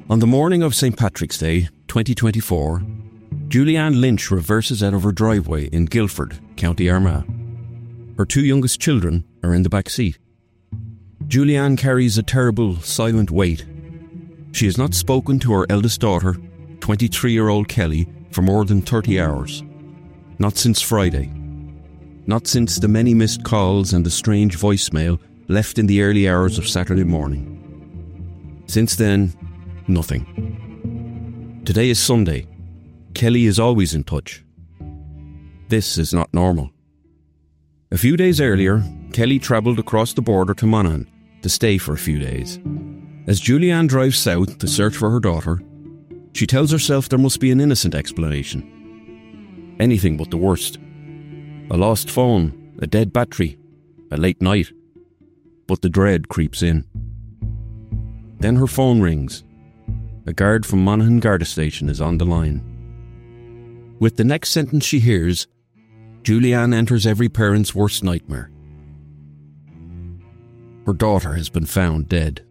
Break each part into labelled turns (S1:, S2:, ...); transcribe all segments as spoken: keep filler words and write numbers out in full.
S1: On the morning of Saint Patrick's Day, twenty twenty-four, Julianne Lynch reverses out of her driveway in Guildford, County Armagh. Her two youngest children are in the back seat. Julianne carries a terrible, silent weight. She has not spoken to her eldest daughter, twenty-three-year-old Kelly, for more than thirty hours. Not since Friday. Not since the many missed calls and the strange voicemail left in the early hours of Saturday morning. Since then, nothing. Today is Sunday. Kelly is always in touch. This is not normal. A few days earlier, Kelly travelled across the border to Monaghan to stay for a few days. As Julianne drives south to search for her daughter, she tells herself there must be an innocent explanation. Anything but the worst. A lost phone, a dead battery, a late night. But the dread creeps in. Then her phone rings. A guard from Monaghan Garda Station is on the line. With the next sentence she hears, Julianne enters every parent's worst nightmare. Her daughter has been found dead.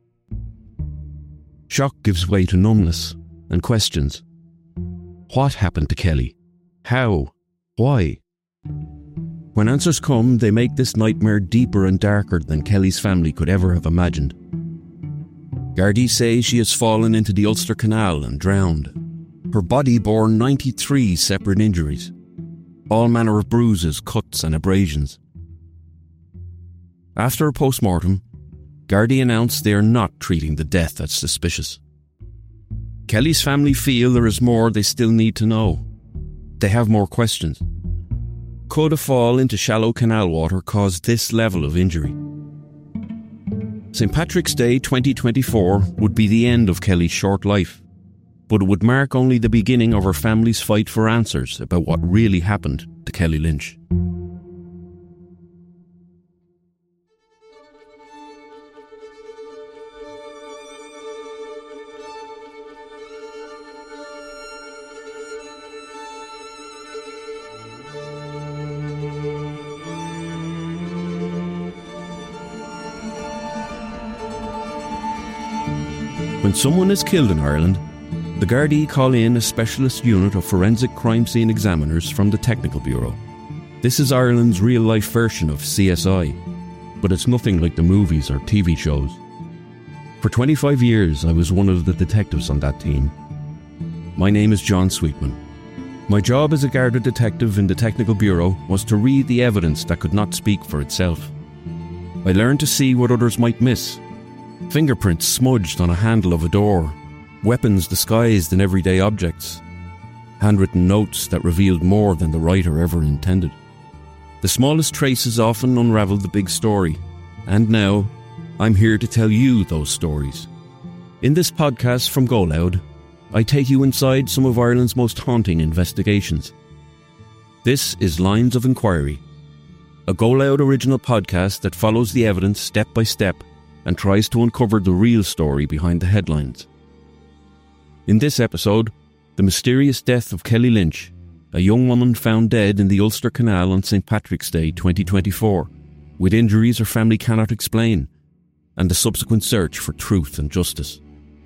S1: Shock gives way to numbness and questions. What happened to Kelly? How? Why? When answers come, they make this nightmare deeper and darker than Kelly's family could ever have imagined. Gardaí say she has fallen into the Ulster Canal and drowned. Her body bore ninety-three separate injuries, all manner of bruises, cuts and abrasions. After a post-mortem, Gardaí announced they are not treating the death as suspicious. Kelly's family feel there is more they still need to know. They have more questions. Could a fall into shallow canal water cause this level of injury? Saint Patrick's Day twenty twenty-four would be the end of Kelly's short life, but it would mark only the beginning of her family's fight for answers about what really happened to Kelly Lynch. When someone is killed in Ireland, the Gardaí call in a specialist unit of forensic crime scene examiners from the Technical Bureau. This is Ireland's real-life version of C S I, but it's nothing like the movies or T V shows. For twenty-five years, I was one of the detectives on that team. My name is John Sweetman. My job as a Garda detective in the Technical Bureau was to read the evidence that could not speak for itself. I learned to see what others might miss. Fingerprints smudged on a handle of a door, weapons disguised in everyday objects, handwritten notes that revealed more than the writer ever intended. The smallest traces often unraveled the big story, and now I'm here to tell you those stories. In this podcast from Go Loud, I take you inside some of Ireland's most haunting investigations. This is Lines of Inquiry, a Go Loud original podcast that follows the evidence step by step and tries to uncover the real story behind the headlines. In this episode, the mysterious death of Kelly Lynch, a young woman found dead in the Ulster Canal on Saint Patrick's Day twenty twenty-four, with injuries her family cannot explain, and the subsequent search for truth and justice.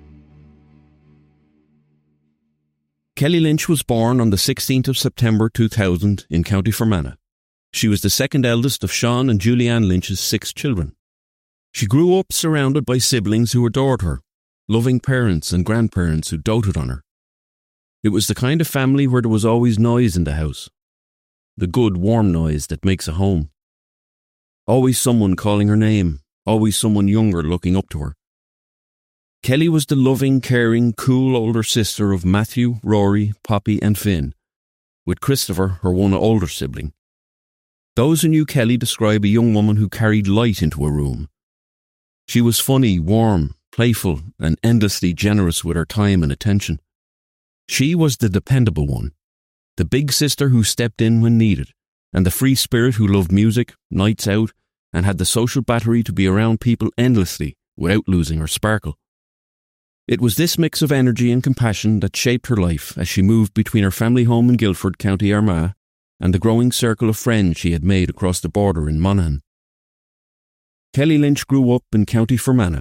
S1: Kelly Lynch was born on the sixteenth of September two thousand in County Fermanagh. She was the second eldest of Sean and Julianne Lynch's six children. She grew up surrounded by siblings who adored her, loving parents and grandparents who doted on her. It was the kind of family where there was always noise in the house. The good, warm noise that makes a home. Always someone calling her name, always someone younger looking up to her. Kelly was the loving, caring, cool older sister of Matthew, Rory, Poppy and Finn, with Christopher, her one older sibling. Those who knew Kelly describe a young woman who carried light into a room. She was funny, warm, playful, and endlessly generous with her time and attention. She was the dependable one, the big sister who stepped in when needed, and the free spirit who loved music, nights out, and had the social battery to be around people endlessly without losing her sparkle. It was this mix of energy and compassion that shaped her life as she moved between her family home in Guildford, County Armagh, and the growing circle of friends she had made across the border in Monaghan. Kelly Lynch grew up in County Fermanagh,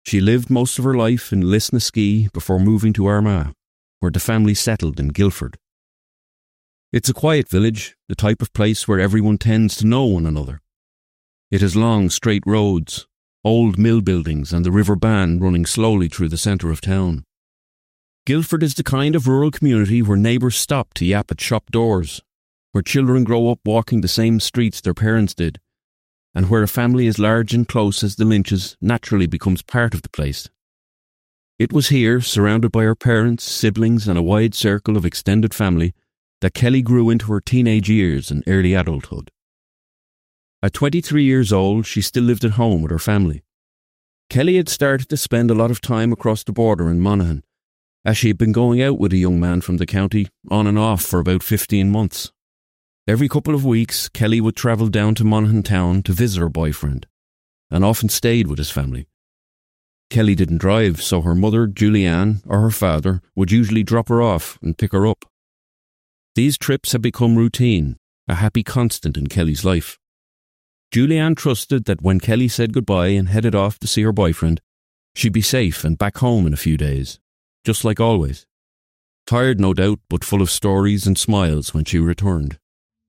S1: She lived most of her life in Lisnaskea before moving to Armagh, where the family settled in Guildford. It's a quiet village, the type of place where everyone tends to know one another. It has long, straight roads, old mill buildings and the River Bann running slowly through the centre of town. Guildford is the kind of rural community where neighbours stop to yap at shop doors, where children grow up walking the same streets their parents did, and where a family as large and close as the Lynches naturally becomes part of the place. It was here, surrounded by her parents, siblings and a wide circle of extended family, that Kelly grew into her teenage years and early adulthood. At twenty-three years old, she still lived at home with her family. Kelly had started to spend a lot of time across the border in Monaghan, as she had been going out with a young man from the county on and off for about fifteen months. Every couple of weeks, Kelly would travel down to Monaghan town to visit her boyfriend, and often stayed with his family. Kelly didn't drive, so her mother, Julianne, or her father would usually drop her off and pick her up. These trips had become routine, a happy constant in Kelly's life. Julianne trusted that when Kelly said goodbye and headed off to see her boyfriend, she'd be safe and back home in a few days, just like always. Tired, no doubt, but full of stories and smiles when she returned.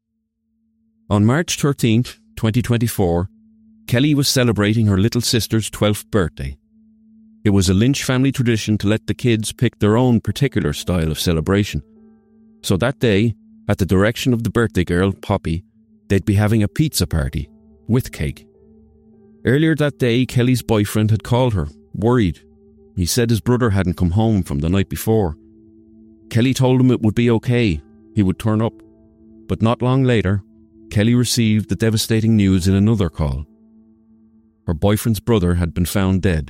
S1: On March thirteenth, twenty twenty-four, Kelly was celebrating her little sister's twelfth birthday. It was a Lynch family tradition to let the kids pick their own particular style of celebration. So that day, at the direction of the birthday girl, Poppy, they'd be having a pizza party, with cake. Earlier that day, Kelly's boyfriend had called her, worried. He said his brother hadn't come home from the night before. Kelly told him it would be okay, he would turn up. But not long later, Kelly received the devastating news in another call. Her boyfriend's brother had been found dead.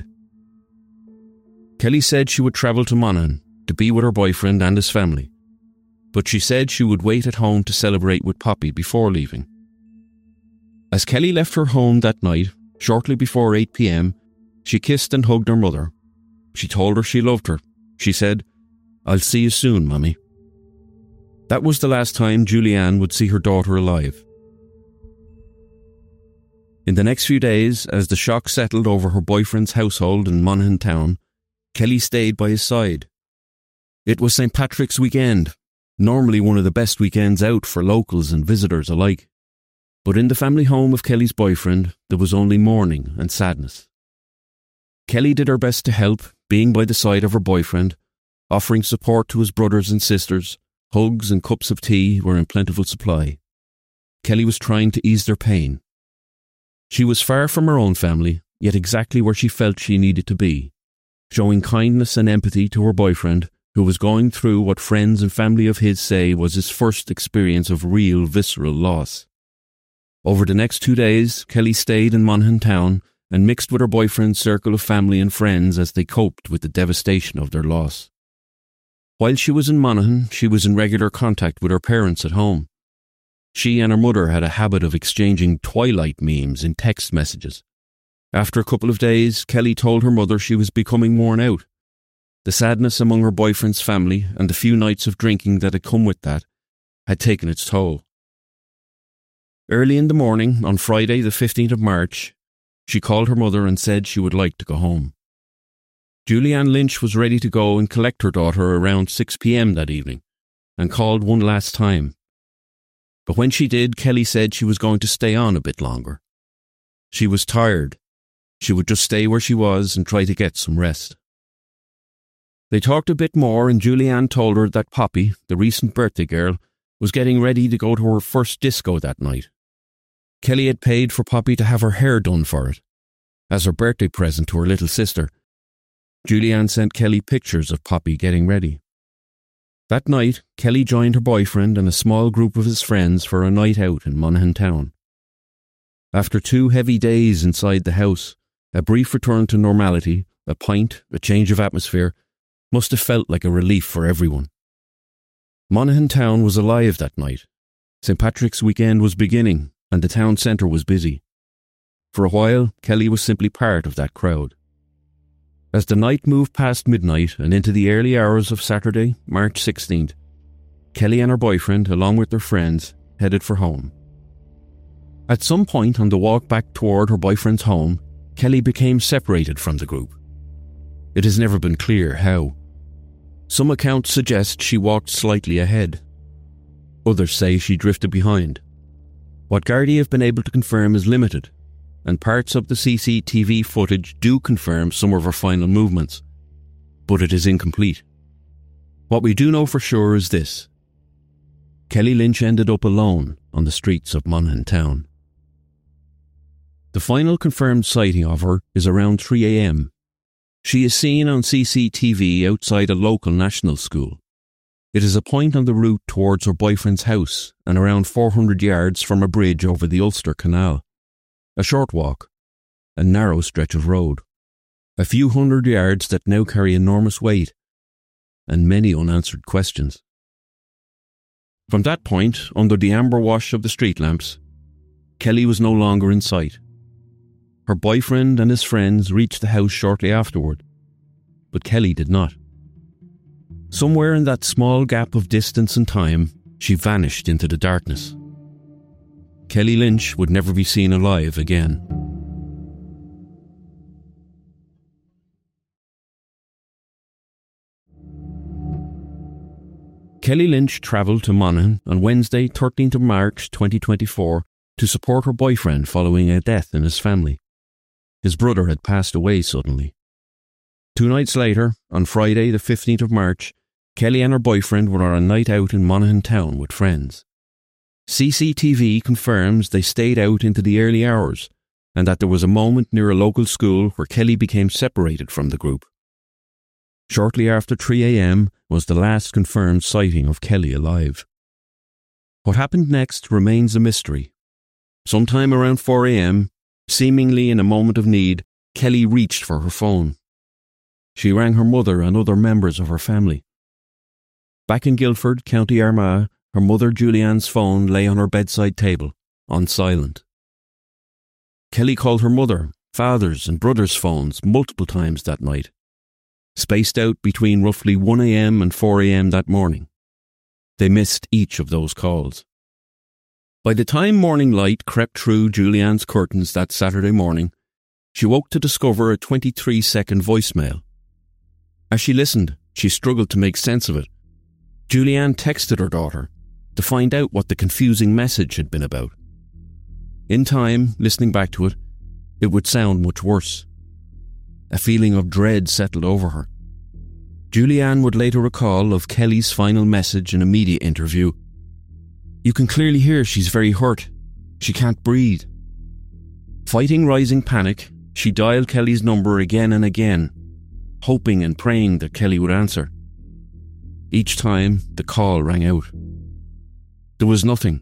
S1: Kelly said she would travel to Monaghan to be with her boyfriend and his family, but she said she would wait at home to celebrate with Poppy before leaving. As Kelly left her home that night, shortly before eight p.m, she kissed and hugged her mother. She told her she loved her. She said, "I'll see you soon, Mummy." That was the last time Julianne would see her daughter alive. In the next few days, as the shock settled over her boyfriend's household in Monaghan town, Kelly stayed by his side. It was Saint Patrick's weekend, normally one of the best weekends out for locals and visitors alike. But in the family home of Kelly's boyfriend, there was only mourning and sadness. Kelly did her best to help, being by the side of her boyfriend, offering support to his brothers and sisters. Hugs and cups of tea were in plentiful supply. Kelly was trying to ease their pain. She was far from her own family, yet exactly where she felt she needed to be, showing kindness and empathy to her boyfriend, who was going through what friends and family of his say was his first experience of real visceral loss. Over the next two days, Kelly stayed in Monaghan town and mixed with her boyfriend's circle of family and friends as they coped with the devastation of their loss. While she was in Monaghan, she was in regular contact with her parents at home. She and her mother had a habit of exchanging Twilight memes in text messages. After a couple of days, Kelly told her mother she was becoming worn out. The sadness among her boyfriend's family and the few nights of drinking that had come with that had taken its toll. Early in the morning, on Friday the fifteenth of March, she called her mother and said she would like to go home. Julianne Lynch was ready to go and collect her daughter around six p.m. that evening, and called one last time. But when she did, Kelly said she was going to stay on a bit longer. She was tired. She would just stay where she was and try to get some rest. They talked a bit more, and Julianne told her that Poppy, the recent birthday girl, was getting ready to go to her first disco that night. Kelly had paid for Poppy to have her hair done for it, as her birthday present to her little sister. Julianne sent Kelly pictures of Poppy getting ready. That night, Kelly joined her boyfriend and a small group of his friends for a night out in Monaghan town. After two heavy days inside the house, a brief return to normality, a pint, a change of atmosphere, must have felt like a relief for everyone. Monaghan town was alive that night. Saint Patrick's weekend was beginning, and the town centre was busy. For a while, Kelly was simply part of that crowd. As the night moved past midnight and into the early hours of Saturday, March sixteenth, Kelly and her boyfriend, along with their friends, headed for home. At some point on the walk back toward her boyfriend's home, Kelly became separated from the group, It has never been clear how. Some accounts suggest she walked slightly ahead. Others say she drifted behind. What Gardaí have been able to confirm is limited, and parts of the C C T V footage do confirm some of her final movements, but it is incomplete. What we do know for sure is this: Kelly Lynch ended up alone on the streets of Monaghan town. The final confirmed sighting of her is around three a.m. She is seen on C C T V outside a local national school. It is a point on the route towards her boyfriend's house and around four hundred yards from a bridge over the Ulster Canal. A short walk, a narrow stretch of road, a few hundred yards that now carry enormous weight, and many unanswered questions. From that point, under the amber wash of the street lamps, Kelly was no longer in sight. Her boyfriend and his friends reached the house shortly afterward, but Kelly did not. Somewhere in that small gap of distance and time, she vanished into the darkness. Kelly Lynch would never be seen alive again. Kelly Lynch travelled to Monaghan on Wednesday, thirteenth of March twenty twenty-four, to support her boyfriend following a death in his family. His brother had passed away suddenly. Two nights later, on Friday the fifteenth of March, Kelly and her boyfriend were on a night out in Monaghan town with friends. C C T V confirms they stayed out into the early hours and that there was a moment near a local school where Kelly became separated from the group. Shortly after three a.m. was the last confirmed sighting of Kelly alive. What happened next remains a mystery. Sometime around four a.m., seemingly in a moment of need, Kelly reached for her phone. She rang her mother and other members of her family. Back in Guildford, County Armagh, her mother Julianne's phone lay on her bedside table, on silent. Kelly called her mother, father's and brother's phones multiple times that night, spaced out between roughly one a.m. and four a.m. that morning. They missed each of those calls. By the time morning light crept through Julianne's curtains that Saturday morning, she woke to discover a twenty-three second voicemail. As she listened, she struggled to make sense of it. Julianne texted her daughter to find out what the confusing message had been about. In time, listening back to it, it would sound much worse. A feeling of dread settled over her. Julianne would later recall of Kelly's final message in a media interview. "You can clearly hear she's very hurt. She can't breathe." Fighting rising panic, she dialed Kelly's number again and again, hoping and praying that Kelly would answer. Each time, the call rang out. There was nothing.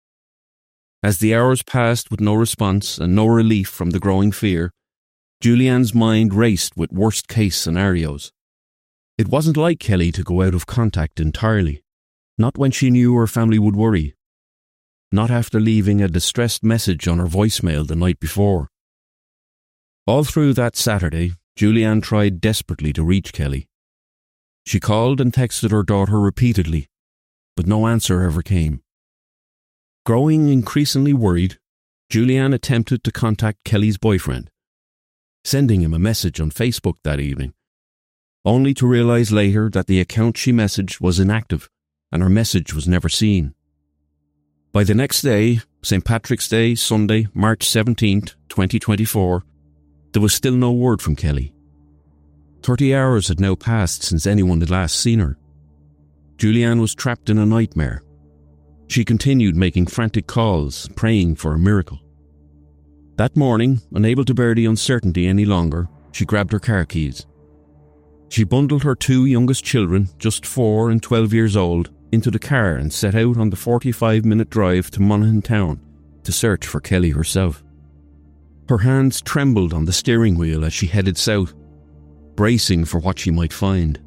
S1: As the hours passed with no response and no relief from the growing fear, Julianne's mind raced with worst-case scenarios. It wasn't like Kelly to go out of contact entirely, not when she knew her family would worry, not after leaving a distressed message on her voicemail the night before. All through that Saturday, Julianne tried desperately to reach Kelly. She called and texted her daughter repeatedly, but no answer ever came. Growing increasingly worried, Julianne attempted to contact Kelly's boyfriend, sending him a message on Facebook that evening, only to realise later that the account she messaged was inactive and her message was never seen. By the next day, Saint Patrick's Day, Sunday, March seventeenth, twenty twenty-four, there was still no word from Kelly. Thirty hours had now passed since anyone had last seen her. Julianne was trapped in a nightmare. She continued making frantic calls, praying for a miracle. That morning, unable to bear the uncertainty any longer, she grabbed her car keys. She bundled her two youngest children, just four and twelve years old, into the car and set out on the forty-five minute drive to Monaghan town to search for Kelly herself. Her hands trembled on the steering wheel as she headed south, bracing for what she might find.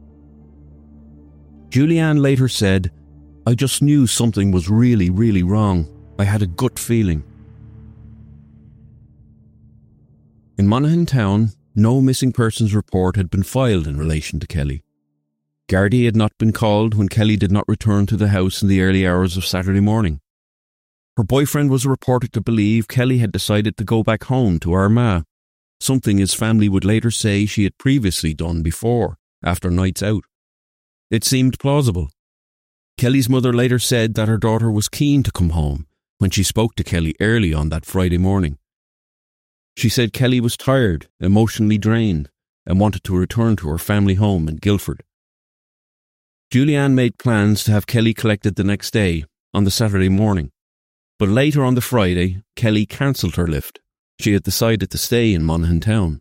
S1: Julianne later said, "I just knew something was really, really wrong. I had a gut feeling." In Monaghan town, no missing persons report had been filed in relation to Kelly. Gardaí had not been called when Kelly did not return to the house in the early hours of Saturday morning. Her boyfriend was reported to believe Kelly had decided to go back home to Armagh, something his family would later say she had previously done before, after nights out. It seemed plausible. Kelly's mother later said that her daughter was keen to come home when she spoke to Kelly early on that Friday morning. She said Kelly was tired, emotionally drained, and wanted to return to her family home in Guildford. Julianne made plans to have Kelly collected the next day, on the Saturday morning, but later on the Friday, Kelly cancelled her lift. She had decided to stay in Monaghan town.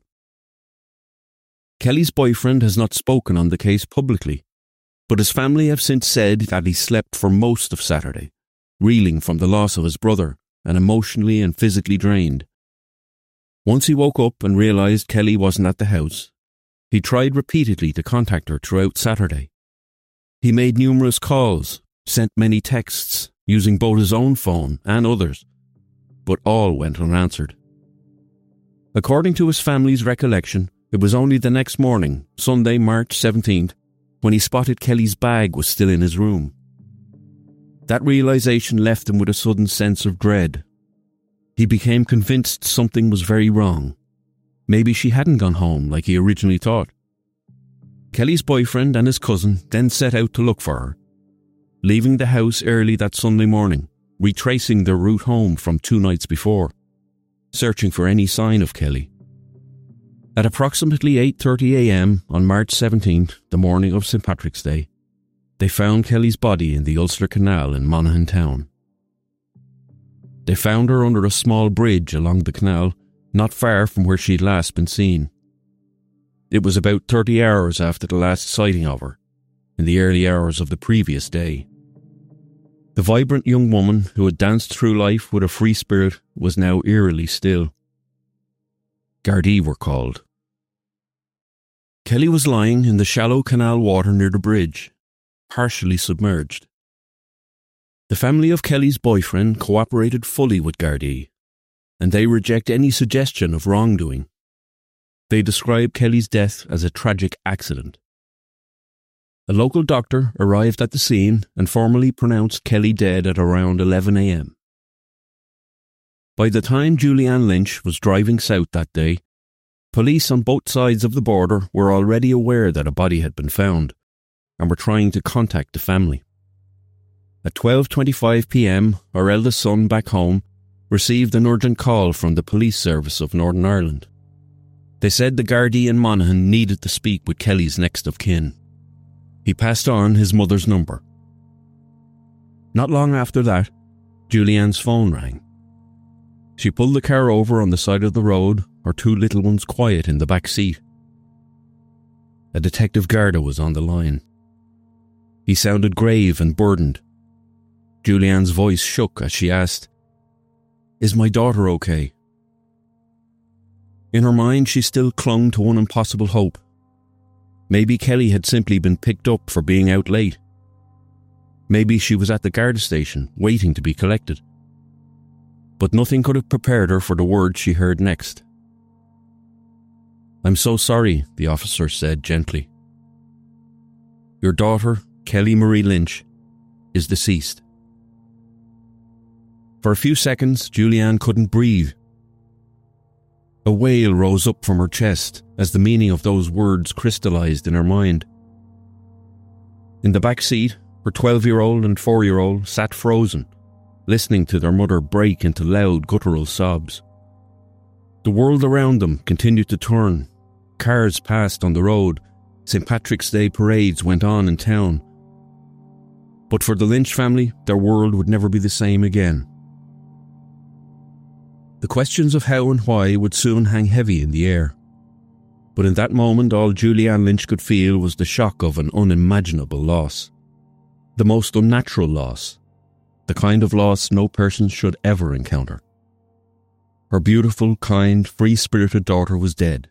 S1: Kelly's boyfriend has not spoken on the case publicly, but his family have since said that he slept for most of Saturday, reeling from the loss of his brother and emotionally and physically drained. Once he woke up and realised Kelly wasn't at the house, he tried repeatedly to contact her throughout Saturday. He made numerous calls, sent many texts, using both his own phone and others, but all went unanswered. According to his family's recollection, it was only the next morning, Sunday, March seventeenth, when he spotted Kelly's bag was still in his room. That realisation left him with a sudden sense of dread. He became convinced something was very wrong. Maybe she hadn't gone home like he originally thought. Kelly's boyfriend and his cousin then set out to look for her, leaving the house early that Sunday morning, retracing their route home from two nights before, searching for any sign of Kelly. At approximately eight thirty a.m. on March seventeenth, the morning of Saint Patrick's Day, they found Kelly's body in the Ulster Canal in Monaghan town. They found her under a small bridge along the canal, not far from where she'd last been seen. It was about thirty hours after the last sighting of her, in the early hours of the previous day. The vibrant young woman who had danced through life with a free spirit was now eerily still. Gardaí were called. Kelly was lying in the shallow canal water near the bridge, partially submerged. The family of Kelly's boyfriend cooperated fully with Gardaí, and they reject any suggestion of wrongdoing. They describe Kelly's death as a tragic accident. A local doctor arrived at the scene and formally pronounced Kelly dead at around eleven a.m. By the time Julianne Lynch was driving south that day, police on both sides of the border were already aware that a body had been found and were trying to contact the family. At twelve twenty-five p.m, our eldest son back home received an urgent call from the police service of Northern Ireland. They said the Gardaí in Monaghan needed to speak with Kelly's next of kin. He passed on his mother's number. Not long after that, Julianne's phone rang. She pulled the car over on the side of the road, her two little ones quiet in the back seat. A Detective Garda was on the line. He sounded grave and burdened. Julianne's voice shook as she asked, "Is my daughter okay?" In her mind, she still clung to one impossible hope. Maybe Kelly had simply been picked up for being out late. Maybe she was at the Garda station, waiting to be collected. But nothing could have prepared her for the words she heard next. "I'm so sorry," the officer said gently. "Your daughter, Kelly Marie Lynch, is deceased." For a few seconds, Julianne couldn't breathe. A wail rose up from her chest as the meaning of those words crystallized in her mind. In the back seat, her twelve-year-old and four-year-old sat frozen, listening to their mother break into loud guttural sobs. The world around them continued to turn. Cars passed on the road. Saint Patrick's Day parades went on in town. But for the Lynch family, their world would never be the same again. The questions of how and why would soon hang heavy in the air. But in that moment, all Julianne Lynch could feel was the shock of an unimaginable loss. The most unnatural loss. The kind of loss no person should ever encounter. Her beautiful, kind, free-spirited daughter was dead.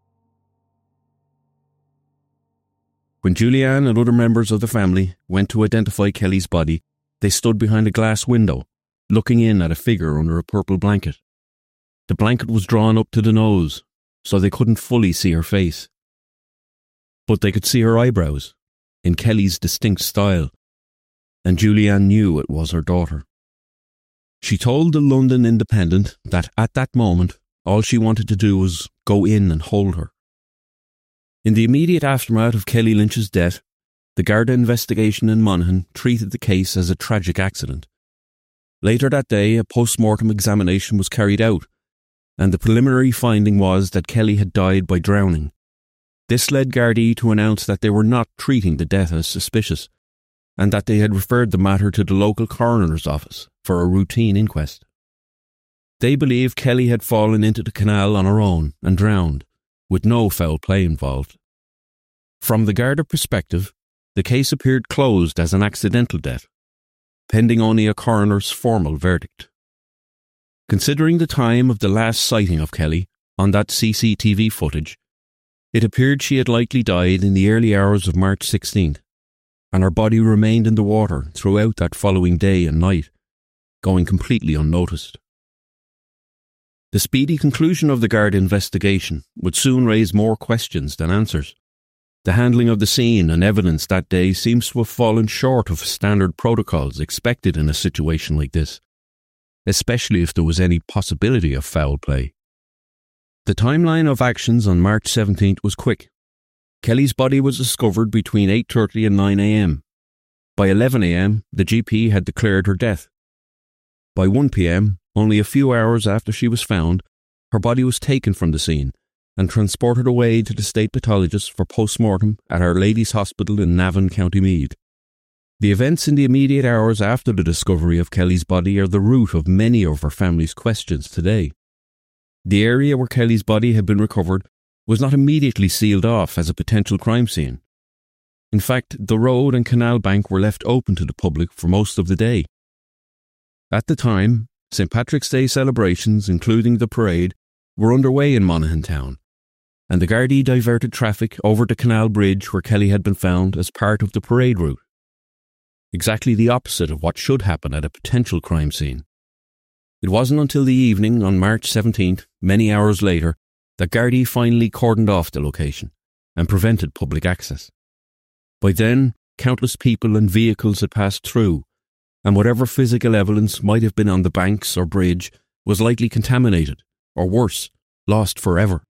S1: When Julianne and other members of the family went to identify Kelly's body, they stood behind a glass window, looking in at a figure under a purple blanket. The blanket was drawn up to the nose, so they couldn't fully see her face. But they could see her eyebrows, in Kelly's distinct style, and Julianne knew it was her daughter. She told the London Independent that at that moment, all she wanted to do was go in and hold her. In the immediate aftermath of Kelly Lynch's death, the Garda investigation in Monaghan treated the case as a tragic accident. Later that day, a post-mortem examination was carried out, and the preliminary finding was that Kelly had died by drowning. This led Gardaí to announce that they were not treating the death as suspicious, and that they had referred the matter to the local coroner's office for a routine inquest. They believed Kelly had fallen into the canal on her own and drowned, with no foul play involved. From the Garda perspective, the case appeared closed as an accidental death, pending only a coroner's formal verdict. Considering the time of the last sighting of Kelly on that C C T V footage, it appeared she had likely died in the early hours of March sixteenth, and her body remained in the water throughout that following day and night, going completely unnoticed. The speedy conclusion of the Garda investigation would soon raise more questions than answers. The handling of the scene and evidence that day seems to have fallen short of standard protocols expected in a situation like this, especially if there was any possibility of foul play. The timeline of actions on March seventeenth was quick. Kelly's body was discovered between eight thirty and nine a.m. By eleven a.m, the G P had declared her death. By one p.m, only a few hours after she was found, her body was taken from the scene and transported away to the state pathologist for post-mortem at Our Lady's Hospital in Navan, County Meath. The events in the immediate hours after the discovery of Kelly's body are the root of many of her family's questions today. The area where Kelly's body had been recovered was not immediately sealed off as a potential crime scene. In fact, the road and canal bank were left open to the public for most of the day. At the time, Saint Patrick's Day celebrations, including the parade, were underway in Monaghan town, and the Gardaí diverted traffic over the canal bridge where Kelly had been found as part of the parade route. Exactly the opposite of what should happen at a potential crime scene. It wasn't until the evening on March seventeenth, many hours later, that Gardaí finally cordoned off the location and prevented public access. By then, countless people and vehicles had passed through, and whatever physical evidence might have been on the banks or bridge was likely contaminated, or worse, lost forever.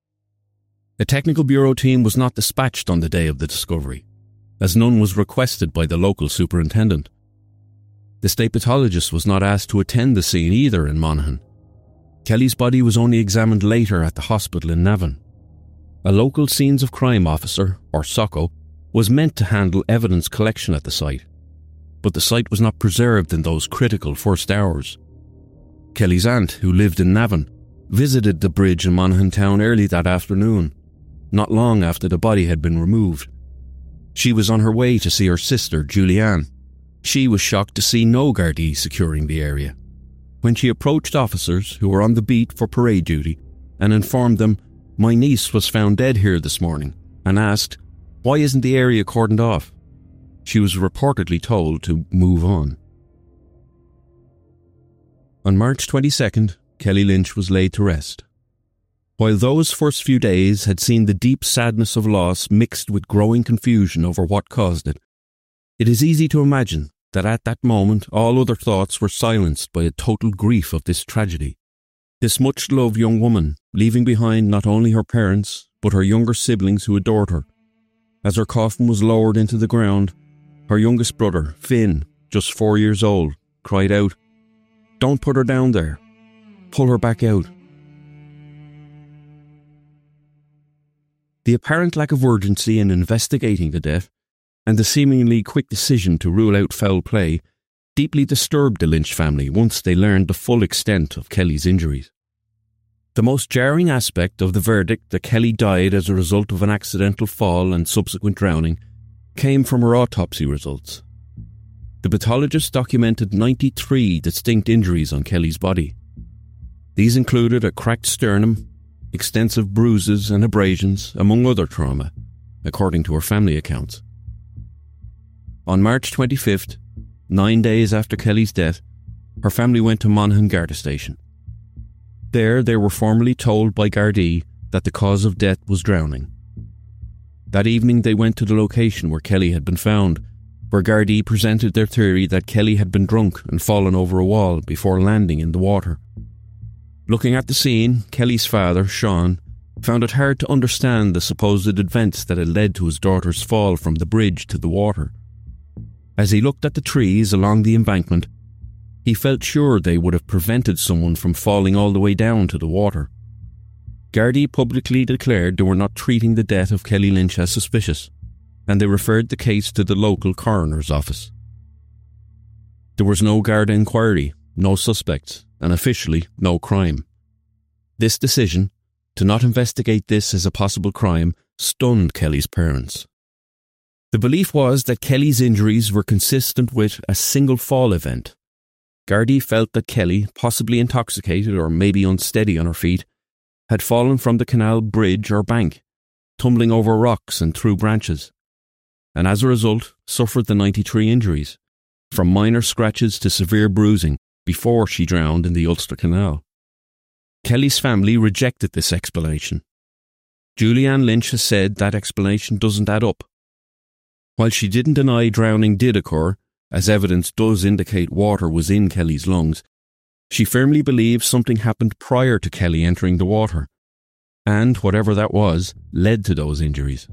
S1: A technical bureau team was not dispatched on the day of the discovery, as none was requested by the local superintendent. The state pathologist was not asked to attend the scene either in Monaghan. Kelly's body was only examined later at the hospital in Navan. A local scenes of crime officer, or SOCO, was meant to handle evidence collection at the site, but the site was not preserved in those critical first hours. Kelly's aunt, who lived in Navan, visited the bridge in Monaghan town early that afternoon, not long after the body had been removed. She was on her way to see her sister, Julianne. She was shocked to see no Gardaí securing the area. When she approached officers who were on the beat for parade duty and informed them, "My niece was found dead here this morning," and asked, "Why isn't the area cordoned off?" she was reportedly told to move on. On March twenty-second, Kelly Lynch was laid to rest. While those first few days had seen the deep sadness of loss mixed with growing confusion over what caused it, it is easy to imagine that at that moment all other thoughts were silenced by a total grief of this tragedy. This much-loved young woman, leaving behind not only her parents, but her younger siblings who adored her. As her coffin was lowered into the ground, her youngest brother, Finn, just four years old, cried out, "Don't put her down there. Pull her back out." The apparent lack of urgency in investigating the death, and the seemingly quick decision to rule out foul play, deeply disturbed the Lynch family once they learned the full extent of Kelly's injuries. The most jarring aspect of the verdict that Kelly died as a result of an accidental fall and subsequent drowning came from her autopsy results. The pathologist documented ninety-three distinct injuries on Kelly's body. These included a cracked sternum, extensive bruises and abrasions, among other trauma, according to her family accounts. On March twenty-fifth, nine days after Kelly's death, her family went to Monaghan Garda Station. There they were formally told by Gardaí that the cause of death was drowning. That evening they went to the location where Kelly had been found, where Gardaí presented their theory that Kelly had been drunk and fallen over a wall before landing in the water. Looking at the scene, Kelly's father, Sean, found it hard to understand the supposed events that had led to his daughter's fall from the bridge to the water. As he looked at the trees along the embankment, he felt sure they would have prevented someone from falling all the way down to the water. Gardaí publicly declared they were not treating the death of Kelly Lynch as suspicious, and they referred the case to the local coroner's office. There was no Garda inquiry, no suspects, and officially no crime. This decision, to not investigate this as a possible crime, stunned Kelly's parents. The belief was that Kelly's injuries were consistent with a single fall event. Gardaí felt that Kelly, possibly intoxicated or maybe unsteady on her feet, had fallen from the canal bridge or bank, tumbling over rocks and through branches, and as a result suffered the ninety-three injuries, from minor scratches to severe bruising, before she drowned in the Ulster Canal. Kelly's family rejected this explanation. Julianne Lynch has said that explanation doesn't add up. While she didn't deny drowning did occur, as evidence does indicate water was in Kelly's lungs, she firmly believes something happened prior to Kelly entering the water, and whatever that was, led to those injuries.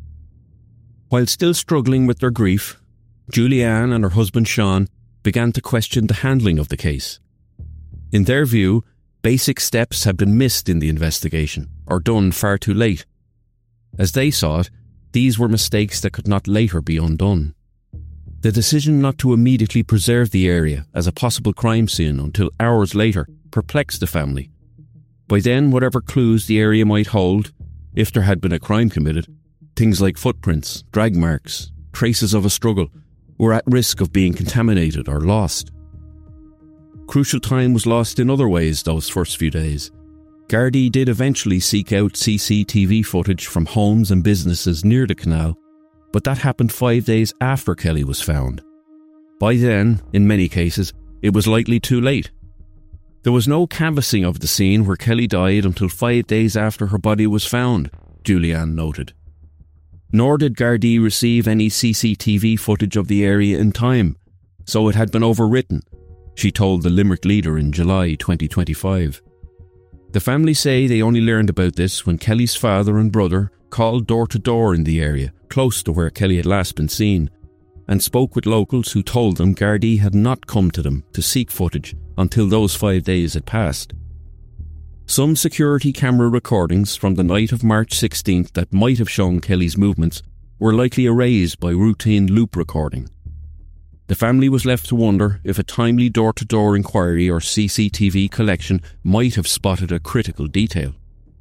S1: While still struggling with their grief, Julianne and her husband Sean began to question the handling of the case. In their view, basic steps had been missed in the investigation, or done far too late. As they saw it, these were mistakes that could not later be undone. The decision not to immediately preserve the area as a possible crime scene until hours later perplexed the family. By then, whatever clues the area might hold, if there had been a crime committed, things like footprints, drag marks, traces of a struggle, were at risk of being contaminated or lost. Crucial time was lost in other ways those first few days. Gardaí did eventually seek out C C T V footage from homes and businesses near the canal, but that happened five days after Kelly was found. By then, in many cases, it was likely too late. There was no canvassing of the scene where Kelly died until five days after her body was found, Julianne noted. Nor did Gardaí receive any C C T V footage of the area in time, so it had been overwritten, she told the Limerick Leader in July twenty twenty-five. The family say they only learned about this when Kelly's father and brother called door to door in the area, close to where Kelly had last been seen, and spoke with locals who told them Gardaí had not come to them to seek footage until those five days had passed. Some security camera recordings from the night of March sixteenth that might have shown Kelly's movements were likely erased by routine loop recording. The family was left to wonder if a timely door-to-door inquiry or C C T V collection might have spotted a critical detail.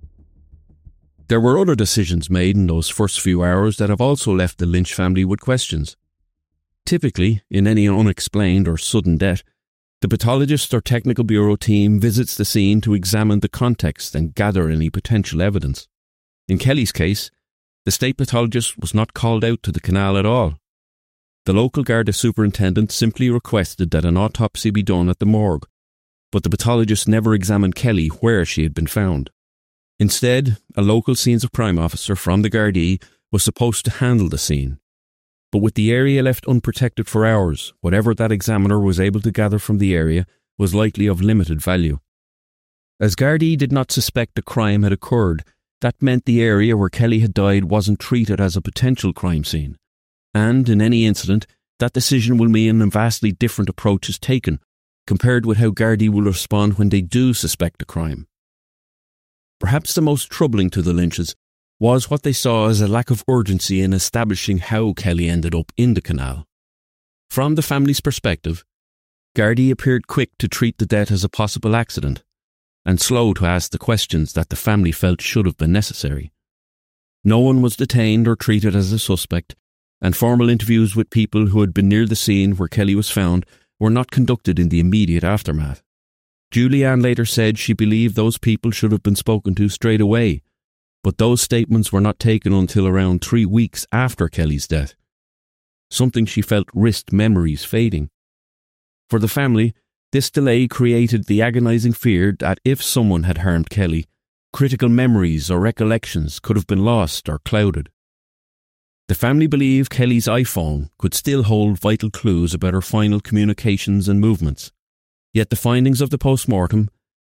S1: There were other decisions made in those first few hours that have also left the Lynch family with questions. Typically, in any unexplained or sudden death, the pathologist or technical bureau team visits the scene to examine the context and gather any potential evidence. In Kelly's case, the state pathologist was not called out to the canal at all. The local Garda superintendent simply requested that an autopsy be done at the morgue, but the pathologist never examined Kelly where she had been found. Instead, a local scenes of crime officer from the Gardaí was supposed to handle the scene. But with the area left unprotected for hours, whatever that examiner was able to gather from the area was likely of limited value. As Gardaí did not suspect a crime had occurred, that meant the area where Kelly had died wasn't treated as a potential crime scene. And in any incident, that decision will mean a vastly different approach is taken, compared with how Gardaí will respond when they do suspect a crime. Perhaps the most troubling to the Lynches was what they saw as a lack of urgency in establishing how Kelly ended up in the canal. From the family's perspective, Gardaí appeared quick to treat the death as a possible accident, and slow to ask the questions that the family felt should have been necessary. No one was detained or treated as a suspect, and formal interviews with people who had been near the scene where Kelly was found were not conducted in the immediate aftermath. Julianne later said she believed those people should have been spoken to straight away, but those statements were not taken until around three weeks after Kelly's death, something she felt risked memories fading. For the family, this delay created the agonising fear that if someone had harmed Kelly, critical memories or recollections could have been lost or clouded. The family believed Kelly's iPhone could still hold vital clues about her final communications and movements. Yet the findings of the post-mortem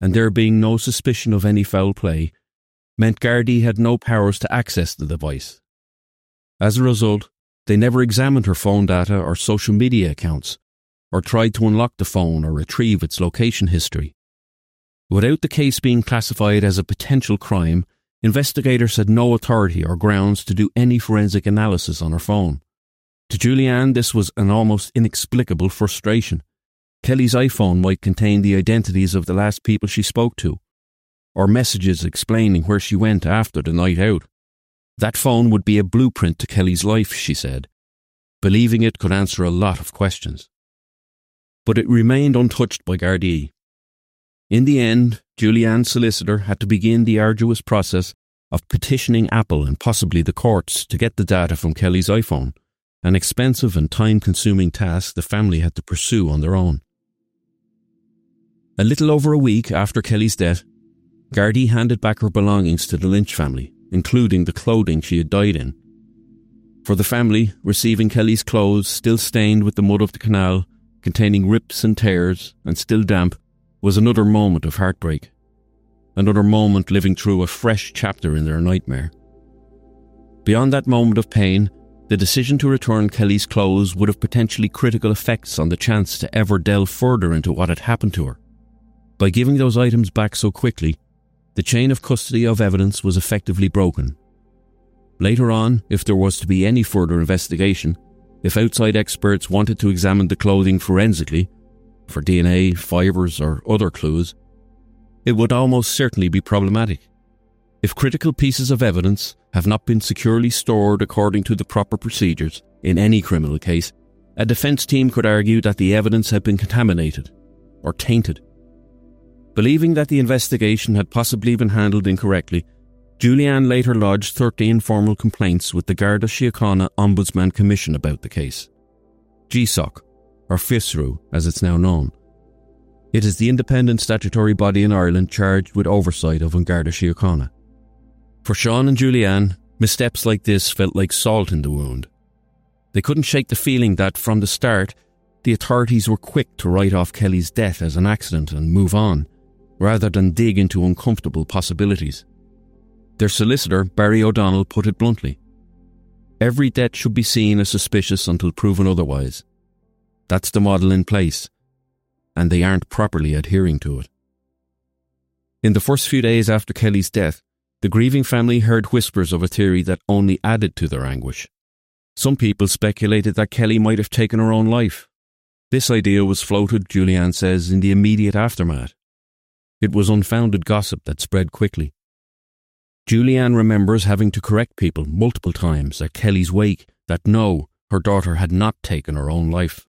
S1: and there being no suspicion of any foul play, meant Gardaí had no powers to access the device. As a result, they never examined her phone data or social media accounts, or tried to unlock the phone or retrieve its location history. Without the case being classified as a potential crime, investigators had no authority or grounds to do any forensic analysis on her phone. To Julianne, this was an almost inexplicable frustration. Kelly's iPhone might contain the identities of the last people she spoke to, or messages explaining where she went after the night out. That phone would be a blueprint to Kelly's life, she said. Believing it could answer a lot of questions. But it remained untouched by Gardaí. In the end, Julianne's solicitor had to begin the arduous process of petitioning Apple and possibly the courts to get the data from Kelly's iPhone, an expensive and time-consuming task the family had to pursue on their own. A little over a week after Kelly's death, Gardaí handed back her belongings to the Lynch family, including the clothing she had died in. For the family, receiving Kelly's clothes still stained with the mud of the canal, containing rips and tears, and still damp, was another moment of heartbreak. Another moment living through a fresh chapter in their nightmare. Beyond that moment of pain, the decision to return Kelly's clothes would have potentially critical effects on the chance to ever delve further into what had happened to her. By giving those items back so quickly, the chain of custody of evidence was effectively broken. Later on, if there was to be any further investigation, if outside experts wanted to examine the clothing forensically, for D N A, fibres or other clues, it would almost certainly be problematic. If critical pieces of evidence have not been securely stored according to the proper procedures in any criminal case, a defence team could argue that the evidence had been contaminated or tainted. Believing that the investigation had possibly been handled incorrectly, Julianne later lodged thirteen formal complaints with the Garda Síochána Ombudsman Commission about the case. G S O C, or FISRU as it's now known. It is the independent statutory body in Ireland charged with oversight of An Garda Síochána. For Sean and Julianne, missteps like this felt like salt in the wound. They couldn't shake the feeling that, from the start, the authorities were quick to write off Kelly's death as an accident and move on, rather than dig into uncomfortable possibilities. Their solicitor, Barry O'Donnell, put it bluntly. Every death should be seen as suspicious until proven otherwise. That's the model in place, and they aren't properly adhering to it. In the first few days after Kelly's death, the grieving family heard whispers of a theory that only added to their anguish. Some people speculated that Kelly might have taken her own life. This idea was floated, Julianne says, in the immediate aftermath. It was unfounded gossip that spread quickly. Julianne remembers having to correct people multiple times at Kelly's wake that no, her daughter had not taken her own life.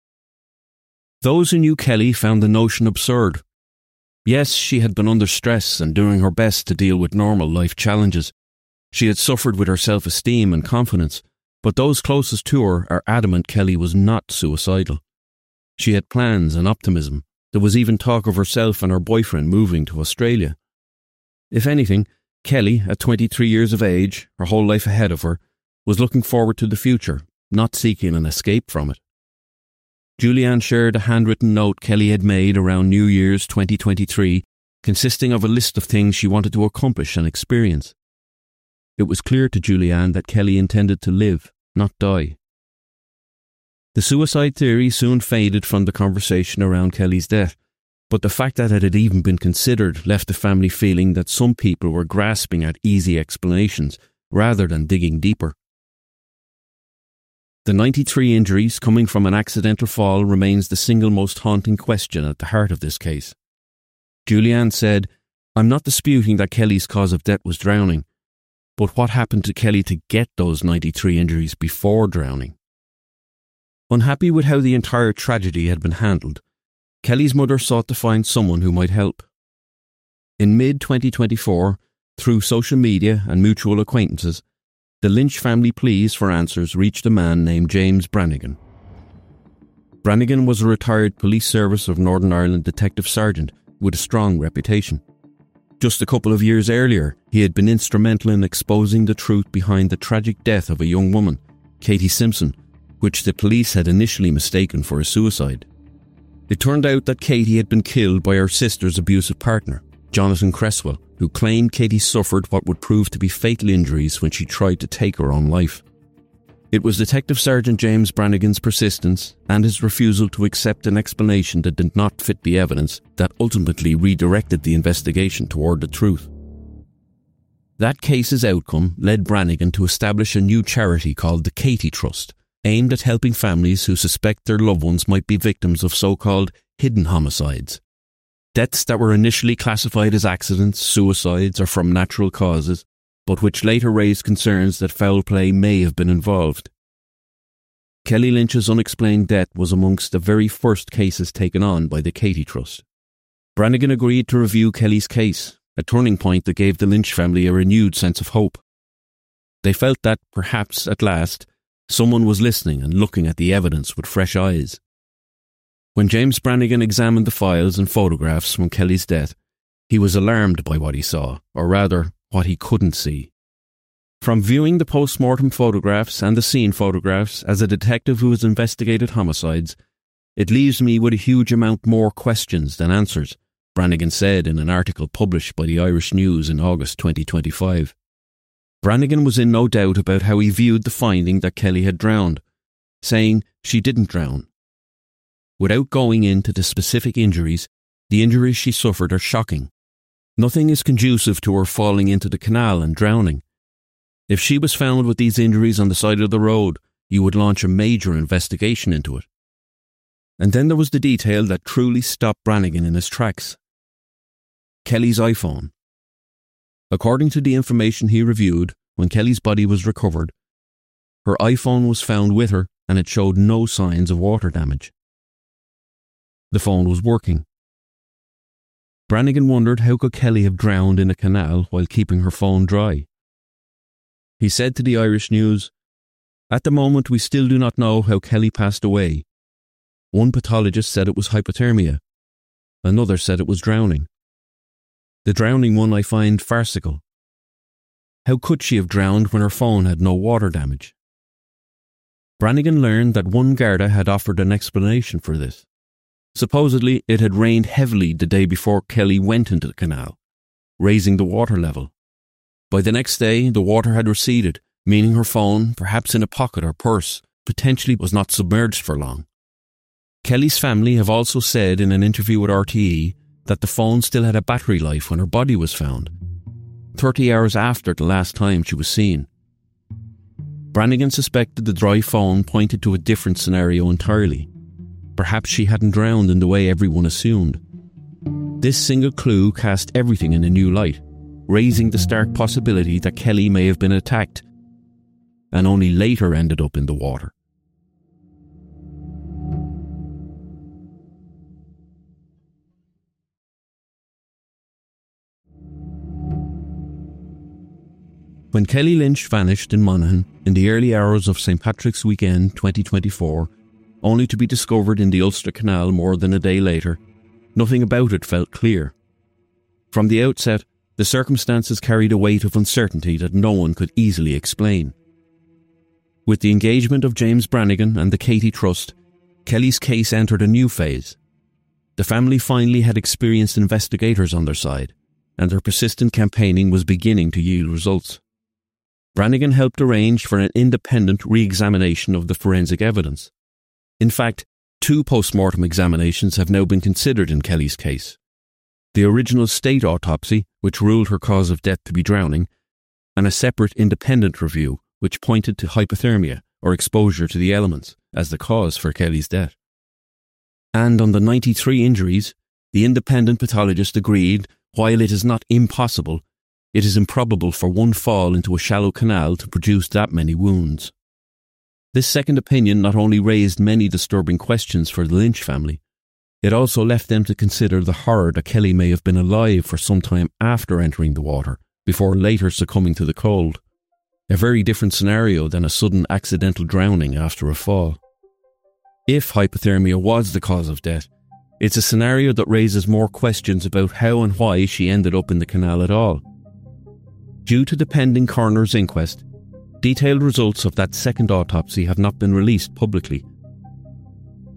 S1: Those who knew Kelly found the notion absurd. Yes, she had been under stress and doing her best to deal with normal life challenges. She had suffered with her self-esteem and confidence, but those closest to her are adamant Kelly was not suicidal. She had plans and optimism. There was even talk of herself and her boyfriend moving to Australia. If anything, Kelly, at twenty-three years of age, her whole life ahead of her, was looking forward to the future, not seeking an escape from it. Julianne shared a handwritten note Kelly had made around New Year's twenty twenty-three, consisting of a list of things she wanted to accomplish and experience. It was clear to Julianne that Kelly intended to live, not die. The suicide theory soon faded from the conversation around Kelly's death, but the fact that it had even been considered left the family feeling that some people were grasping at easy explanations rather than digging deeper. The ninety-three injuries coming from an accidental fall remains the single most haunting question at the heart of this case. Julianne said, "I'm not disputing that Kelly's cause of death was drowning, but what happened to Kelly to get those ninety-three injuries before drowning?" Unhappy with how the entire tragedy had been handled, Kelly's mother sought to find someone who might help. In mid twenty twenty-four, through social media and mutual acquaintances, the Lynch family pleas for answers reached a man named James Brannigan. Brannigan was a retired Police Service of Northern Ireland detective sergeant with a strong reputation. Just a couple of years earlier, he had been instrumental in exposing the truth behind the tragic death of a young woman, Katie Simpson, which the police had initially mistaken for a suicide. It turned out that Katie had been killed by her sister's abusive partner, Jonathan Cresswell, who claimed Katie suffered what would prove to be fatal injuries when she tried to take her own life. It was Detective Sergeant James Brannigan's persistence and his refusal to accept an explanation that did not fit the evidence that ultimately redirected the investigation toward the truth. That case's outcome led Brannigan to establish a new charity called the Katie Trust, aimed at helping families who suspect their loved ones might be victims of so-called hidden homicides. Deaths that were initially classified as accidents, suicides, or from natural causes, but which later raised concerns that foul play may have been involved. Kelly Lynch's unexplained death was amongst the very first cases taken on by the Katie Trust. Brannigan agreed to review Kelly's case, a turning point that gave the Lynch family a renewed sense of hope. They felt that, perhaps at last, someone was listening and looking at the evidence with fresh eyes. When James Brannigan examined the files and photographs from Kelly's death, he was alarmed by what he saw, or rather, what he couldn't see. From viewing the post-mortem photographs and the scene photographs as a detective who has investigated homicides, it leaves me with a huge amount more questions than answers, Brannigan said in an article published by the Irish News in August twenty twenty-five. Brannigan was in no doubt about how he viewed the finding that Kelly had drowned, saying she didn't drown. Without going into the specific injuries, the injuries she suffered are shocking. Nothing is conducive to her falling into the canal and drowning. If she was found with these injuries on the side of the road, you would launch a major investigation into it. And then there was the detail that truly stopped Brannigan in his tracks. Kelly's iPhone. According to the information he reviewed, when Kelly's body was recovered, her iPhone was found with her and it showed no signs of water damage. The phone was working. Brannigan wondered how could Kelly have drowned in a canal while keeping her phone dry. He said to the Irish News, "At the moment we still do not know how Kelly passed away. One pathologist said it was hypothermia. Another said it was drowning. The drowning one I find farcical. How could she have drowned when her phone had no water damage?" Brannigan learned that one Garda had offered an explanation for this. Supposedly, it had rained heavily the day before Kelly went into the canal, raising the water level. By the next day, the water had receded, meaning her phone, perhaps in a pocket or purse, potentially was not submerged for long. Kelly's family have also said in an interview with R T E that the phone still had a battery life when her body was found, thirty hours after the last time she was seen. Brannigan suspected the dry phone pointed to a different scenario entirely. Perhaps she hadn't drowned in the way everyone assumed. This single clue cast everything in a new light, raising the stark possibility that Kelly may have been attacked and only later ended up in the water. When Kelly Lynch vanished in Monaghan in the early hours of Saint Patrick's Weekend twenty twenty-four, only to be discovered in the Ulster Canal more than a day later, nothing about it felt clear. From the outset, the circumstances carried a weight of uncertainty that no one could easily explain. With the engagement of James Brannigan and the Katie Trust, Kelly's case entered a new phase. The family finally had experienced investigators on their side, and their persistent campaigning was beginning to yield results. Brannigan helped arrange for an independent re-examination of the forensic evidence. In fact, two post-mortem examinations have now been considered in Kelly's case. The original state autopsy, which ruled her cause of death to be drowning, and a separate independent review, which pointed to hypothermia, or exposure to the elements, as the cause for Kelly's death. And on the ninety-three injuries, the independent pathologist agreed, while it is not impossible, it is improbable for one fall into a shallow canal to produce that many wounds. This second opinion not only raised many disturbing questions for the Lynch family, it also left them to consider the horror that Kelly may have been alive for some time after entering the water, before later succumbing to the cold. A very different scenario than a sudden accidental drowning after a fall. If hypothermia was the cause of death, it's a scenario that raises more questions about how and why she ended up in the canal at all. Due to the pending coroner's inquest, detailed results of that second autopsy have not been released publicly.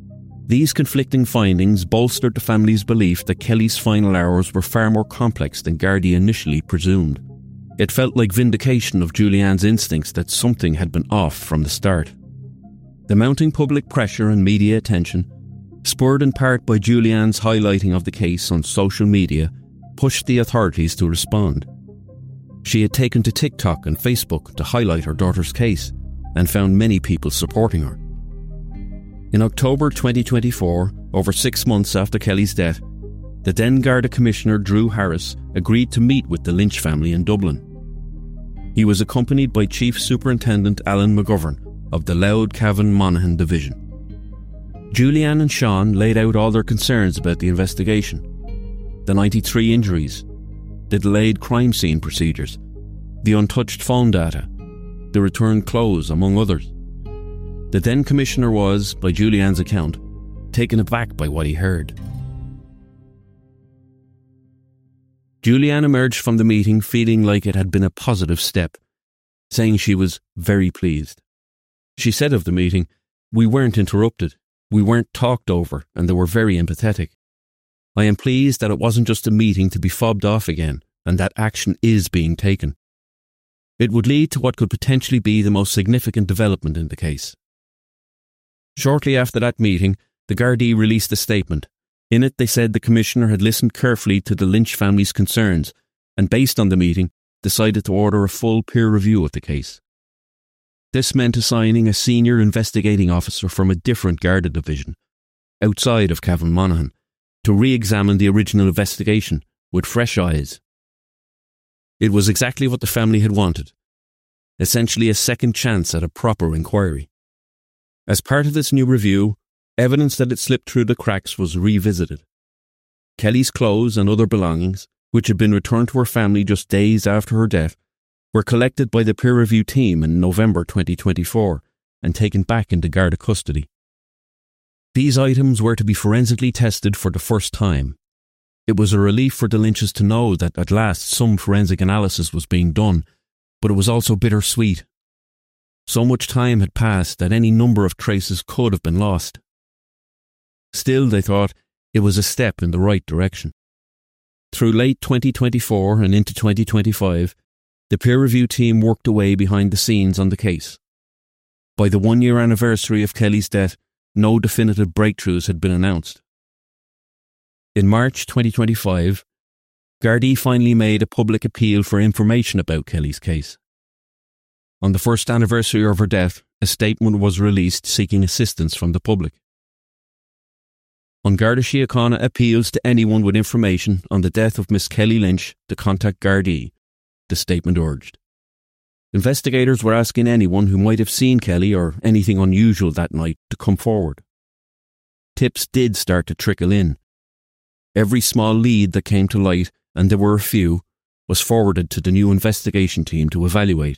S1: These conflicting findings bolstered the family's belief that Kelly's final hours were far more complex than Gardaí initially presumed. It felt like vindication of Julianne's instincts that something had been off from the start. The mounting public pressure and media attention, spurred in part by Julianne's highlighting of the case on social media, pushed the authorities to respond. She had taken to TikTok and Facebook to highlight her daughter's case and found many people supporting her. In October twenty twenty-four, over six months after Kelly's death, the then Garda Commissioner Drew Harris agreed to meet with the Lynch family in Dublin. He was accompanied by Chief Superintendent Alan McGovern of the Louth Cavan Monaghan Division. Julianne and Sean laid out all their concerns about the investigation: the ninety-three injuries, the delayed crime scene procedures, the untouched phone data, the returned clothes, among others. The then Commissioner was, by Julianne's account, taken aback by what he heard. Julianne emerged from the meeting feeling like it had been a positive step, saying she was very pleased. She said of the meeting, "We weren't interrupted, we weren't talked over, and they were very empathetic. I am pleased that it wasn't just a meeting to be fobbed off again, and that action is being taken. It would lead to what could potentially be the most significant development in the case." Shortly after that meeting, the Gardaí released a statement. In it, they said the Commissioner had listened carefully to the Lynch family's concerns and, based on the meeting, decided to order a full peer review of the case. This meant assigning a senior investigating officer from a different Garda division, outside of Cavan Monaghan, to re-examine the original investigation with fresh eyes. It was exactly what the family had wanted, essentially a second chance at a proper inquiry. As part of this new review, evidence that had slipped through the cracks was revisited. Kelly's clothes and other belongings, which had been returned to her family just days after her death, were collected by the peer review team in November twenty twenty-four and taken back into Garda custody. These items were to be forensically tested for the first time. It was a relief for the Lynches to know that at last some forensic analysis was being done, but it was also bittersweet. So much time had passed that any number of traces could have been lost. Still, they thought, it was a step in the right direction. Through late twenty twenty-four and into twenty twenty-five, the peer review team worked away behind the scenes on the case. By the one-year anniversary of Kelly's death, no definitive breakthroughs had been announced. In March twenty twenty-five, Gardaí finally made a public appeal for information about Kelly's case. On the first anniversary of her death, a statement was released seeking assistance from the public. An Garda Síochána appeals to anyone with information on the death of Miss Kelly Lynch to contact Gardaí, the statement urged. Investigators were asking anyone who might have seen Kelly or anything unusual that night to come forward. Tips did start to trickle in. Every small lead that came to light, and there were a few, was forwarded to the new investigation team to evaluate.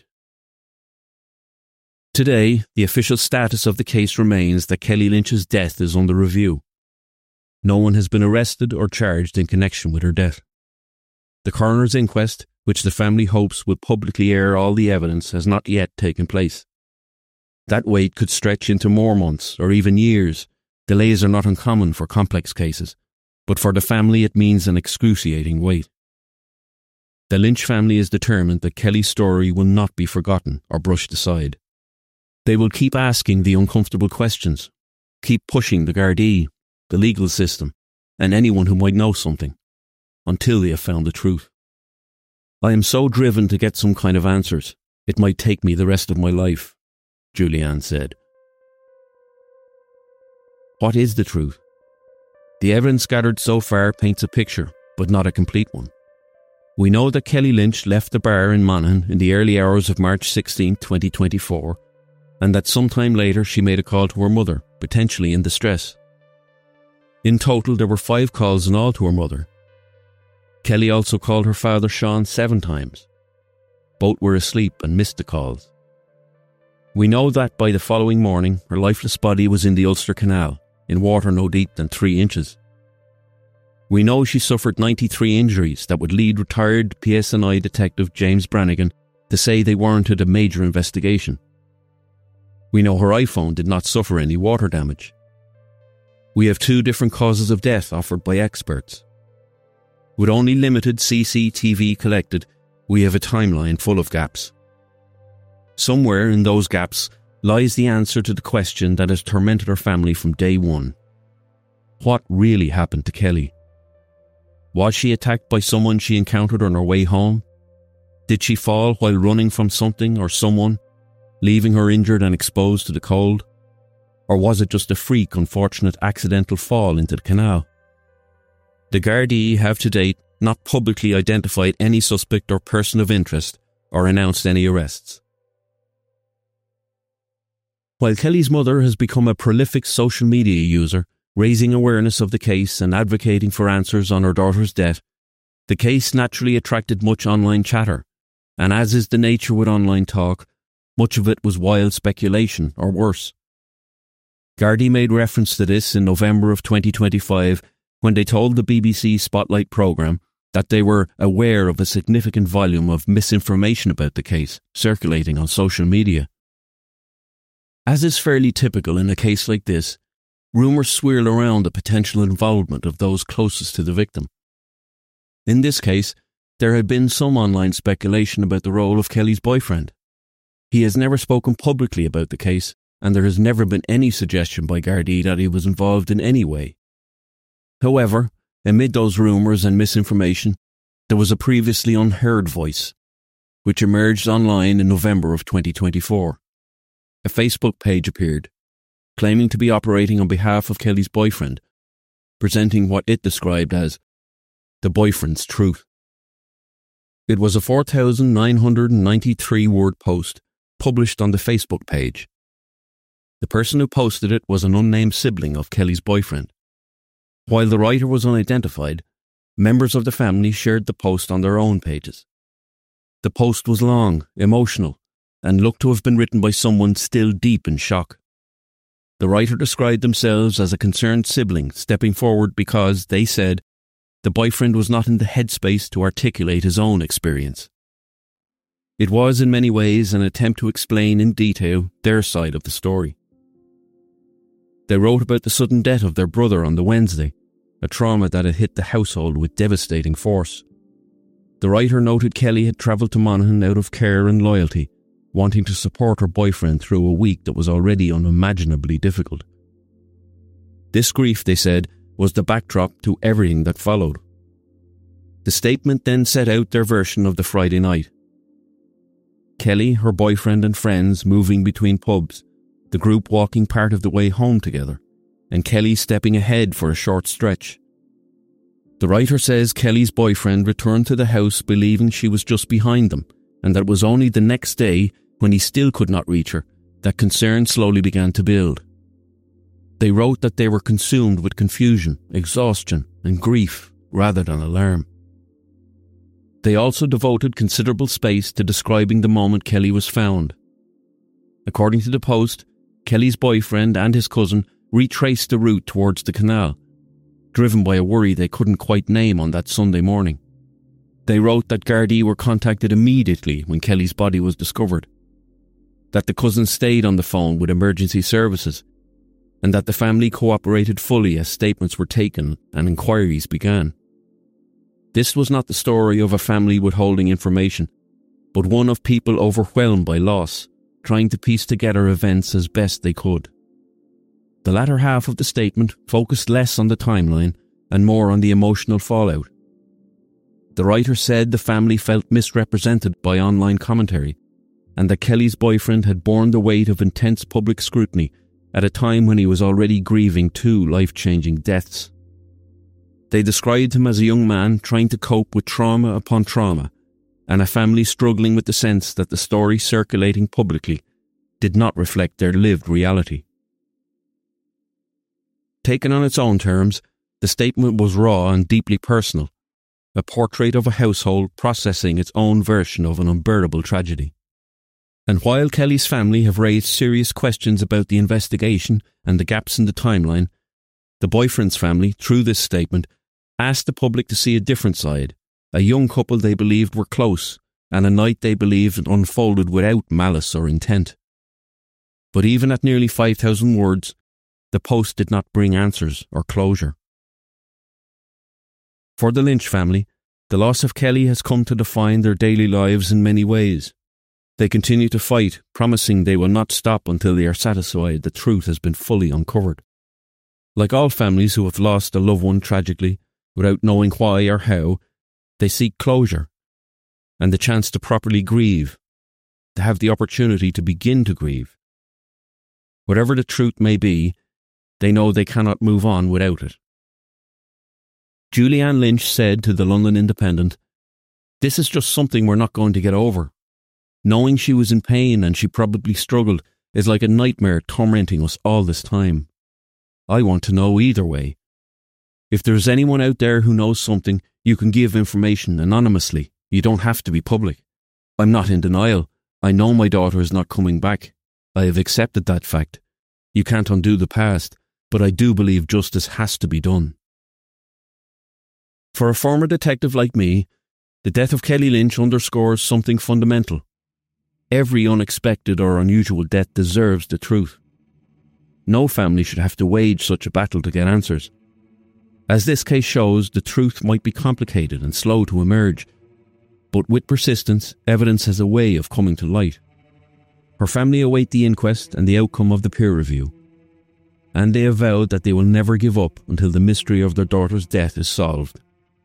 S1: Today, the official status of the case remains that Kelly Lynch's death is under review. No one has been arrested or charged in connection with her death. The coroner's inquest, which the family hopes will publicly air all the evidence, has not yet taken place. That wait could stretch into more months or even years. Delays are not uncommon for complex cases, but for the family it means an excruciating wait. The Lynch family is determined that Kelly's story will not be forgotten or brushed aside. They will keep asking the uncomfortable questions, keep pushing the Gardaí, the legal system, and anyone who might know something, until they have found the truth. I am so driven to get some kind of answers, it might take me the rest of my life, Julianne said. What is the truth? The evidence gathered so far paints a picture, but not a complete one. We know that Kelly Lynch left the bar in Monaghan in the early hours of March sixteenth, twenty twenty-four, and that sometime later she made a call to her mother, potentially in distress. In total, there were five calls in all to her mother. Kelly also called her father Sean seven times. Both were asleep and missed the calls. We know that by the following morning, her lifeless body was in the Ulster Canal, in water no deeper than three inches. We know she suffered ninety-three injuries that would lead retired P S N I detective James Brannigan to say they warranted a major investigation. We know her iPhone did not suffer any water damage. We have two different causes of death offered by experts. With only limited C C T V collected, we have a timeline full of gaps. Somewhere in those gaps lies the answer to the question that has tormented her family from day one. What really happened to Kelly? Was she attacked by someone she encountered on her way home? Did she fall while running from something or someone, leaving her injured and exposed to the cold? Or was it just a freak, unfortunate accidental fall into the canal? The Gardaí have to date not publicly identified any suspect or person of interest or announced any arrests. While Kelly's mother has become a prolific social media user, raising awareness of the case and advocating for answers on her daughter's death, the case naturally attracted much online chatter, and as is the nature with online talk, much of it was wild speculation or worse. Gardaí made reference to this in November of twenty twenty-five when they told the B B C Spotlight programme that they were aware of a significant volume of misinformation about the case circulating on social media. As is fairly typical in a case like this, rumours swirl around the potential involvement of those closest to the victim. In this case, there had been some online speculation about the role of Kelly's boyfriend. He has never spoken publicly about the case, and there has never been any suggestion by Gardaí that he was involved in any way. However, amid those rumours and misinformation, there was a previously unheard voice, which emerged online in November of twenty twenty-four. A Facebook page appeared, claiming to be operating on behalf of Kelly's boyfriend, presenting what it described as the boyfriend's truth. It was a four thousand nine hundred ninety-three word post published on the Facebook page. The person who posted it was an unnamed sibling of Kelly's boyfriend. While the writer was unidentified, members of the family shared the post on their own pages. The post was long, emotional, and looked to have been written by someone still deep in shock. The writer described themselves as a concerned sibling stepping forward because, they said, the boyfriend was not in the headspace to articulate his own experience. It was in many ways an attempt to explain in detail their side of the story. They wrote about the sudden death of their brother on the Wednesday, a trauma that had hit the household with devastating force. The writer noted Kelly had travelled to Monaghan out of care and loyalty, wanting to support her boyfriend through a week that was already unimaginably difficult. This grief, they said, was the backdrop to everything that followed. The statement then set out their version of the Friday night. Kelly, her boyfriend and friends moving between pubs, the group walking part of the way home together, and Kelly stepping ahead for a short stretch. The writer says Kelly's boyfriend returned to the house believing she was just behind them, and that it was only the next day, when he still could not reach her, that concern slowly began to build. They wrote that they were consumed with confusion, exhaustion, and grief rather than alarm. They also devoted considerable space to describing the moment Kelly was found. According to the post, Kelly's boyfriend and his cousin retraced the route towards the canal, driven by a worry they couldn't quite name on that Sunday morning. They wrote that Gardaí were contacted immediately when Kelly's body was discovered, that the cousin stayed on the phone with emergency services, and that the family cooperated fully as statements were taken and inquiries began. This was not the story of a family withholding information, but one of people overwhelmed by loss, trying to piece together events as best they could. The latter half of the statement focused less on the timeline and more on the emotional fallout. The writer said the family felt misrepresented by online commentary, and that Kelly's boyfriend had borne the weight of intense public scrutiny at a time when he was already grieving two life-changing deaths. They described him as a young man trying to cope with trauma upon trauma, and a family struggling with the sense that the story circulating publicly did not reflect their lived reality. Taken on its own terms, the statement was raw and deeply personal, a portrait of a household processing its own version of an unbearable tragedy. And while Kelly's family have raised serious questions about the investigation and the gaps in the timeline, the boyfriend's family, through this statement, asked the public to see a different side, a young couple they believed were close, and a night they believed unfolded without malice or intent. But even at nearly five thousand words, the post did not bring answers or closure. For the Lynch family, the loss of Kelly has come to define their daily lives in many ways. They continue to fight, promising they will not stop until they are satisfied the truth has been fully uncovered. Like all families who have lost a loved one tragically, without knowing why or how, they seek closure and the chance to properly grieve, to have the opportunity to begin to grieve. Whatever the truth may be, they know they cannot move on without it. Julianne Lynch said to the London Independent, "This is just something we're not going to get over. Knowing she was in pain and she probably struggled is like a nightmare tormenting us all this time. I want to know either way. If there's anyone out there who knows something, you can give information anonymously. You don't have to be public. I'm not in denial. I know my daughter is not coming back. I have accepted that fact. You can't undo the past, but I do believe justice has to be done." For a former detective like me, the death of Kelly Lynch underscores something fundamental. Every unexpected or unusual death deserves the truth. No family should have to wage such a battle to get answers. As this case shows, the truth might be complicated and slow to emerge, but with persistence, evidence has a way of coming to light. Her family await the inquest and the outcome of the peer review, and they have vowed that they will never give up until the mystery of their daughter's death is solved.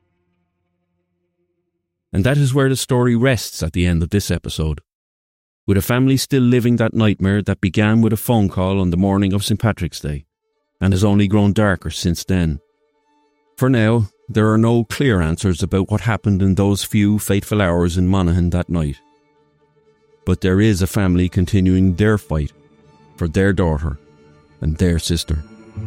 S1: And that is where the story rests at the end of this episode, with a family still living that nightmare that began with a phone call on the morning of Saint Patrick's Day, and has only grown darker since then. For now, there are no clear answers about what happened in those few fateful hours in Monaghan that night. But there is a family continuing their fight for their daughter and their sister.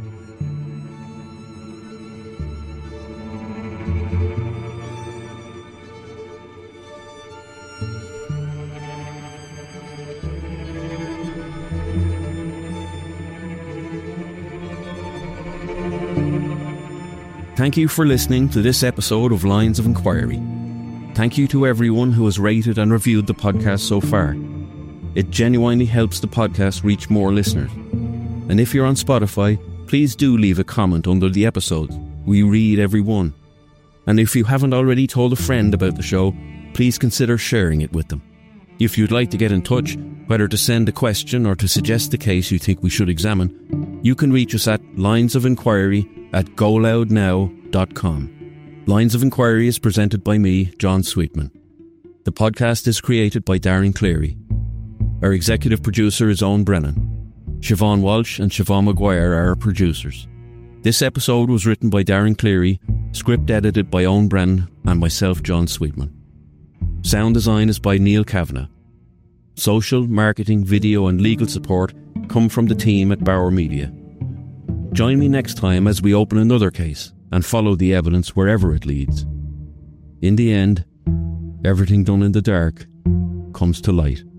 S1: Thank you for listening to this episode of Lines of Inquiry. Thank you to everyone who has rated and reviewed the podcast so far. It genuinely helps the podcast reach more listeners. And if you're on Spotify, please do leave a comment under the episodes. We read every one. And if you haven't already told a friend about the show, please consider sharing it with them. If you'd like to get in touch, whether to send a question or to suggest the case you think we should examine, you can reach us at linesofinquiry at go loud now dot com. Lines of Inquiry is presented by me, John Sweetman. The podcast is created by Darren Cleary. Our executive producer is Owen Brennan. Siobhan Walsh and Siobhan Maguire are our producers. This episode was written by Darren Cleary, script edited by Owen Brennan and myself, John Sweetman. Sound design is by Neil Kavanagh. Social, marketing, video and legal support come from the team at Bauer Media. Join me next time as we open another case and follow the evidence wherever it leads. In the end, everything done in the dark comes to light.